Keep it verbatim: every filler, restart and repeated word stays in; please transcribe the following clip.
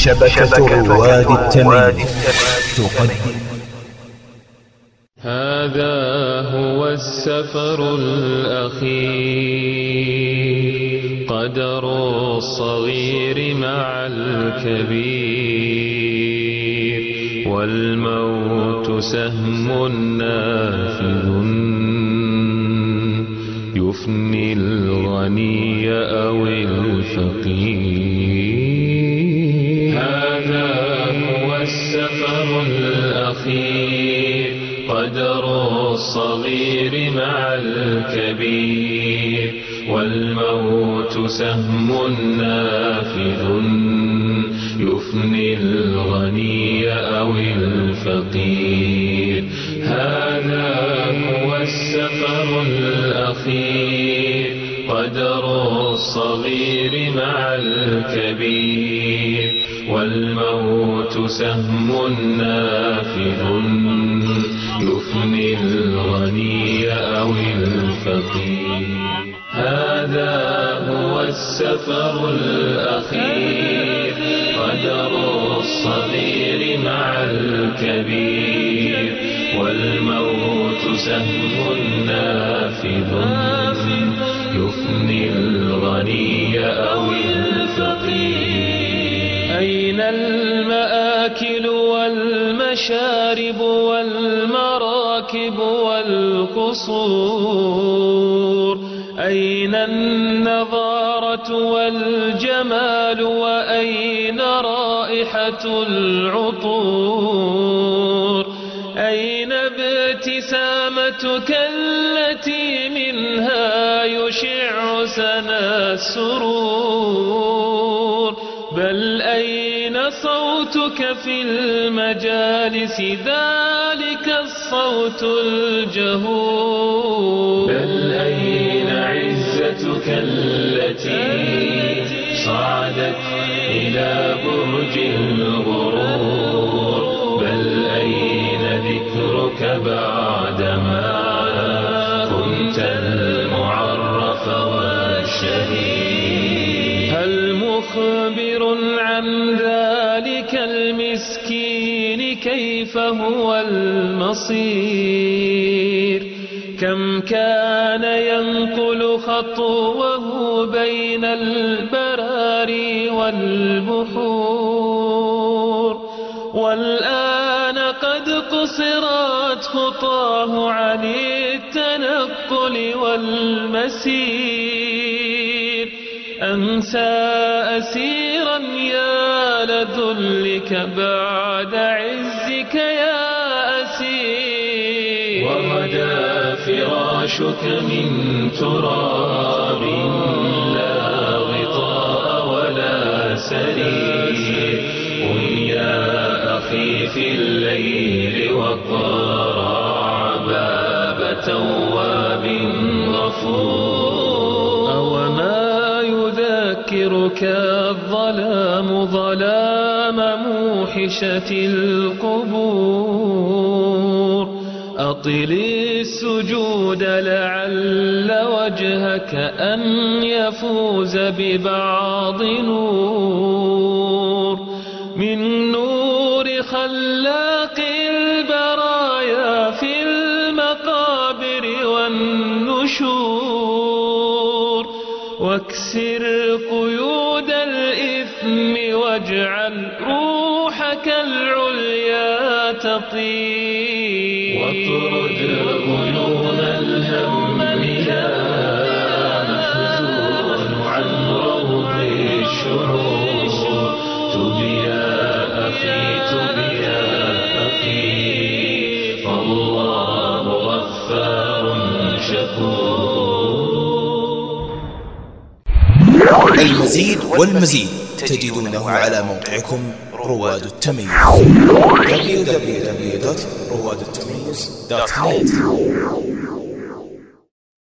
شبكة رواد التمييز تقدم. هذا هو السفر الأخير، قدر الصغير مع الكبير، والموت سهم نافذ يفني الغني أو الفقير. هذا هو السفر الأخير، قدر الصغير مع الكبير، والموت سهم نافذ يفني الغني أو الفقير. هذا هو السفر الأخير، قدر الصغير مع الكبير، والموت سهم نافذ يفني الغني أو الفقير. هذا هو السفر الأخير، قدر الصغير مع الكبير، والموت سهم نافذ يفني الغني أو الفقير. أين المآكل والمشارب والمراكب والقصور؟ أين النظارة والجمال؟ وأين رائحة العطور؟ أين ابتسامتك التي منها يشع سنا السرور؟ بل أين صوتك في المجالس، ذلك الصوت الجهور؟ بل أين عزتك التي صعدت إلى برج الغرور؟ بل أين ذكرك بعدما كنت المعرف والشهيد؟ هل مخبر عن ذلك المسكين كيف هو المصير؟ كم كان ينقل خطوه بين البراري والبحور، والآن قد قصرت خطاه عن التنقل والمسير. أنسى أسيرا يا لذلك بعد عزك يا أسير، وغدا فراشك من تراب لا غطاء ولا سرير. قم يا أخي في الليل واقرع باب تواب غفور. أوما يذكرك الظلام ظلام موحشة القبور؟ أطل السجود لعل وجهك أن يفوز ببعض نور، من نور خلاق البرايا في المقابر والنشور. واكسر قيود الإثم واجعل روحك العليا تطير، واطرد غيوم الهم يا محزون عن روض الشعور. تب يا أخي تب يا أخي، فالله غفار شكور. المزيد والمزيد تجدونه على موقعكم رواد التمييز دبليو دبليو دبليو دوت رواد التمييز دوت نت.